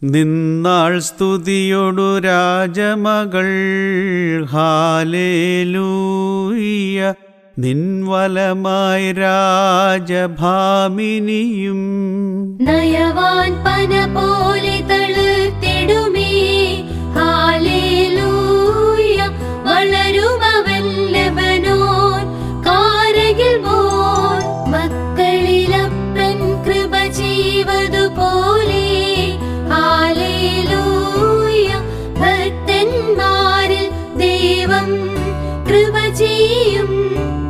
നിന്നാൾ സ്തുതിയൊടു രാജമകൾ hallelujah. നിൻവലമായി രാജഭാമിനിയും നയവാൻ പന പോലെ തളിർത്തിടുമേ. Hallelujah. വളരുമവൻ Lebanon കാരകിൽ പോൽ. മക്കളിലപ്പൻ കൃപ ചെയ്വതുപോലെ. ഹാലേലൂയ. ഭക്തന്മാരിൽ ദൈവം കൃപ ചെയ്യും.